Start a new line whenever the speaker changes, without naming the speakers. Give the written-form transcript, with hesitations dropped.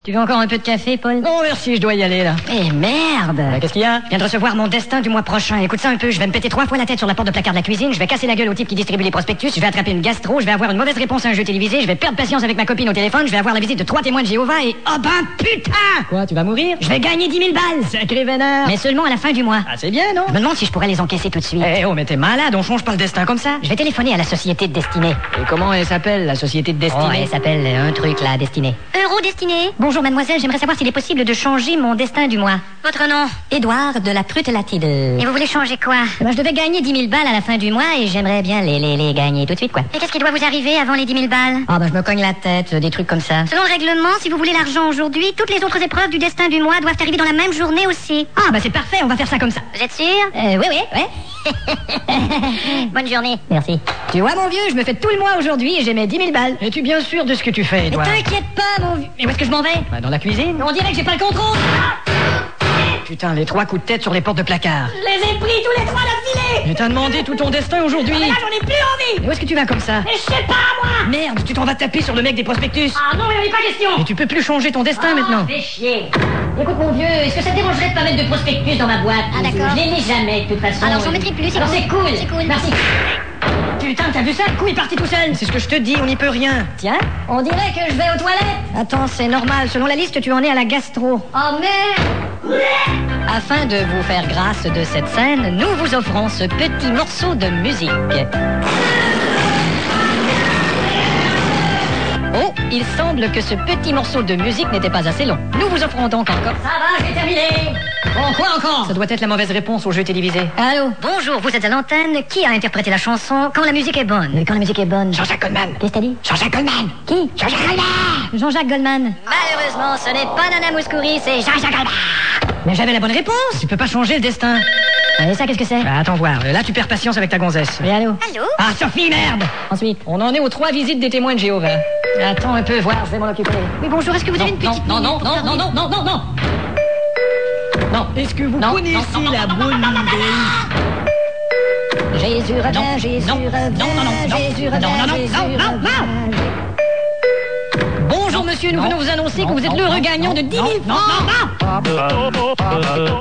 Tu veux encore un peu de café, Paul?
Non, merci, je dois y aller, là.
Eh merde!
Qu'est-ce qu'il y a?
Je viens de recevoir mon destin du mois prochain. Écoute ça un peu, je vais me péter 3 fois la tête sur la porte de placard de la cuisine, je vais casser la gueule au type qui distribue les prospectus, je vais attraper une gastro, je vais avoir une mauvaise réponse à un jeu télévisé, je vais perdre patience avec ma copine au téléphone, je vais avoir la visite de 3 témoins de Jéhovah et... Oh ben putain!
Quoi, tu vas mourir?
Je vais gagner 10 000 balles!
Sacré vénère!
Mais seulement à la fin du mois.
Ah, c'est bien, non?
Je me demande si je pourrais les encaisser tout de suite.
Eh oh, mais t'es malade, on change pas le destin comme ça.
Je vais téléphoner à la société de destinée.
Et comment elle s'appelle, la société de destinée?
Oh, elle s'appelle un truc, la destinée.
Eurodestinée.
Bonjour mademoiselle, j'aimerais savoir s'il est possible de changer mon destin du mois.
Votre nom?
Édouard de la Prutelatide.
Et vous voulez changer quoi?
Je devais gagner 10 000 balles à la fin du mois et j'aimerais bien les gagner tout de suite, quoi.
Et qu'est-ce qui doit vous arriver avant les 10 000 balles?
Ah je me cogne la tête, des trucs comme ça.
Selon le règlement, si vous voulez l'argent aujourd'hui, toutes les autres épreuves du destin du mois doivent arriver dans la même journée aussi.
Ah c'est parfait, on va faire ça comme ça.
Vous êtes sûr?
Oui.
Bonne journée.
Merci. Tu vois mon vieux, je me fais tout le mois aujourd'hui et j'ai mes 10 000 balles.
Es-tu bien sûr de ce que tu fais,
Mais
Edouard?
t'inquiète pas mon vieux. Mais où est-ce que je m'en vais?
Dans la cuisine.
On dirait que j'ai pas le contrôle.
Putain, les 3 coups de tête sur les portes de placard.
Je les ai pris tous les 3 d'affilée.
Mais t'as demandé tout ton destin aujourd'hui.
Mais là j'en ai plus envie.
Mais où est-ce que tu vas comme ça?
Mais je sais pas moi.
Merde, tu t'en vas taper sur le mec des prospectus.
Ah non, il n'y avait pas question.
Mais tu peux plus changer ton destin maintenant.
Fais chier. Écoute mon vieux, est-ce que ça te dérangerait de pas mettre de prospectus dans ma boîte?
Ah, d'accord.
Je les lis jamais de toute façon.
Alors j'en mettrai plus, c'est
Alors
cool.
c'est cool.
C'est cool.
Merci. Putain, t'as vu ça? Le coup est parti tout seul.
C'est ce que je te dis, on n'y peut rien.
Tiens, on dirait que je vais aux toilettes. Attends, c'est normal. Selon la liste, tu en es à la gastro.
Oh merde!
Afin de vous faire grâce de cette scène, nous vous offrons ce petit morceau de musique. Oh, il semble que ce petit morceau de musique n'était pas assez long. Nous vous offrons donc encore... Ça va, j'ai terminé. Bon, quoi encore?
Ça doit être la mauvaise réponse au jeu télévisé.
Allô? Bonjour, vous êtes à l'antenne. Qui a interprété la chanson Quand la musique est bonne? Quand la musique est bonne.
Jean-Jacques Goldman.
Qu'est-ce que t'as dit?
Jean-Jacques Goldman.
Qui?
Jean-Jacques Goldman.
Jean-Jacques Goldman. Malheureusement, ce n'est pas Nana Mouskouri, c'est Jean-Jacques Goldman.
Mais j'avais la bonne réponse. Tu peux pas changer le destin.
Et ça, qu'est-ce que c'est?
Attends voir, là tu perds patience avec ta gonzesse.
Oui, allô?
Allô?
Ah Sophie, merde.
Ensuite.
On en est aux 3 visites des témoins de Jéhovah. Attends un peu, voir, je vais m'en occuper.
Oui, bonjour, est-ce que vous avez une petite
non,
minute pour parler?
non. Non, est-ce que vous
Non,
connaissez la bonne nouvelle?
Jésus revient, Jésus revient, Jésus revient. Bonjour monsieur, nous venons vous annoncer que vous êtes l'heureux gagnant de 10 000 francs.